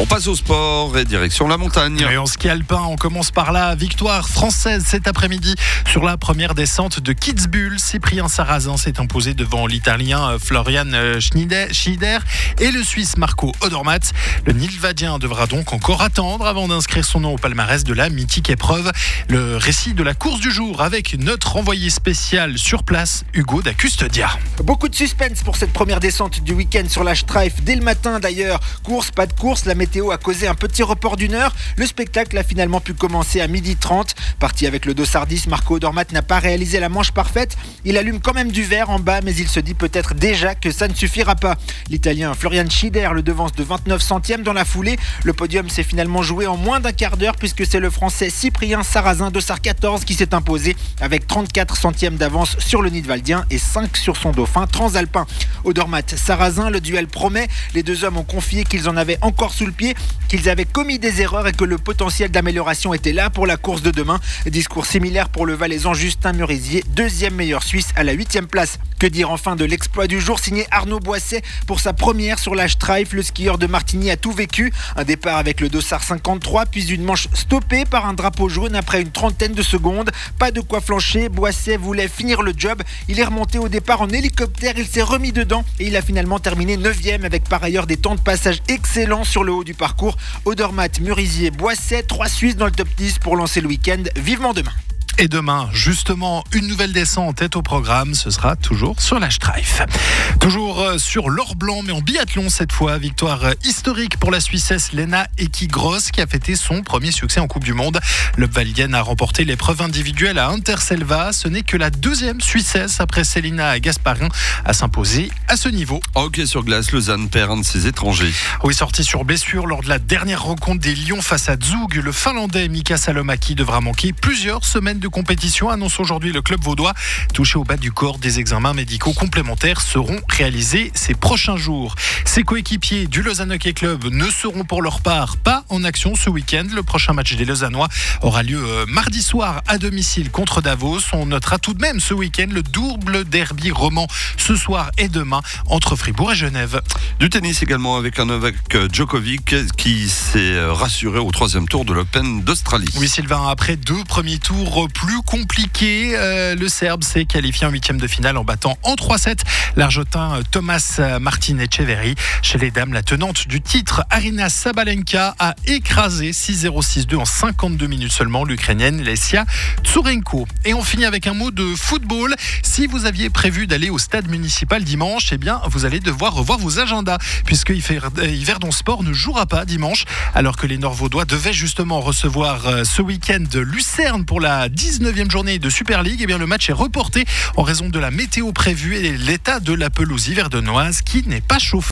On passe au sport et direction la montagne. Et en ski alpin, on commence par la victoire française cet après-midi sur la première descente de Kitzbühel. Cyprien Sarrazin s'est imposé devant l'Italien Florian Schieder et le Suisse Marco Odermatt. Le Nilvadien devra donc encore attendre avant d'inscrire son nom au palmarès de la mythique épreuve. Le récit de la course du jour avec notre envoyé spécial sur place, Hugo da Custodia. Beaucoup de suspense pour cette première descente du week-end sur la Streif. Dès le matin d'ailleurs, course, pas de course, la météo a causé un petit report d'une heure. Le spectacle a finalement pu commencer à 12h30. Parti avec le dossardiste, Marco Odermatt n'a pas réalisé la manche parfaite. Il allume quand même du vert en bas, mais il se dit peut-être déjà que ça ne suffira pas. L'Italien Florian Schieder le devance de 29 centièmes dans la foulée. Le podium s'est finalement joué en moins d'un quart d'heure puisque c'est le Français Cyprien Sarrazin, dossard 14, qui s'est imposé avec 34 centièmes d'avance sur le Nidwaldien et 5 sur son dauphin transalpin. Odermatt, Sarrazin, le duel promet. Les deux hommes ont confié qu'ils en avaient encore sous le pied, qu'ils avaient commis des erreurs et que le potentiel d'amélioration était là pour la course de demain. Discours similaire pour le Valaisan Justin Murisier, deuxième meilleur Suisse à la 8e place. Que dire enfin de l'exploit du jour signé Arnaud Boisset pour sa première sur la Streif. Le skieur de Martigny a tout vécu. Un départ avec le dossard 53, puis une manche stoppée par un drapeau jaune après une trentaine de secondes. Pas de quoi flancher, Boisset voulait finir le job. Il est remonté au départ en hélicoptère, il s'est remis dedans et il a finalement terminé 9e avec par ailleurs des temps de passage excellents sur le haut du parcours. Odermatt, Murisier, Boisset, 3 Suisses dans le top 10 pour lancer le week-end. Vivement demain. Et demain, justement, une nouvelle descente est au programme. Ce sera toujours sur la Streif. Toujours sur l'or blanc, mais en biathlon cette fois. Victoire historique pour la Suissesse Lena Eki-Gross qui a fêté son premier succès en Coupe du Monde. L'Obvalienne a remporté l'épreuve individuelle à Interselva. Ce n'est que la deuxième Suissesse après Selina Gasparin à s'imposer à ce niveau. Hockey sur glace, Lausanne perd un de ses étrangers. Oui, sorti sur blessure lors de la dernière rencontre des Lions face à Zug. Le Finlandais Mika Salomaki devra manquer plusieurs semaines de compétition, annonce aujourd'hui le club vaudois. Touché au bas du corps, des examens médicaux complémentaires seront réalisés ces prochains jours. Ses coéquipiers du Lausanne Hockey Club ne seront pour leur part pas en action ce week-end. Le prochain match des Lausannois aura lieu mardi soir à domicile contre Davos. On notera tout de même ce week-end le double derby roman ce soir et demain entre Fribourg et Genève. Du tennis également avec un Novak Djokovic qui s'est rassuré au 3e tour de l'Open d'Australie. Oui Sylvain, après 2 premiers tours plus compliqué. Le Serbe s'est qualifié en 8e de finale en battant en 3-7 l'Argentin Thomas Martin Etcheverry. Chez les dames, la tenante du titre, Aryna Sabalenka, a écrasé 6-0, 6-2 en 52 minutes seulement l'Ukrainienne Lesia Tsurenko. Et on finit avec un mot de football. Si vous aviez prévu d'aller au stade municipal dimanche, eh bien, vous allez devoir revoir vos agendas puisque Yverdon Sport ne jouera pas dimanche alors que les Nord-Vaudois devaient justement recevoir ce week-end Lucerne pour la 19e journée de Super League. Eh bien, le match est reporté en raison de la météo prévue et l'état de la pelouse yverdonoise qui n'est pas chauffée.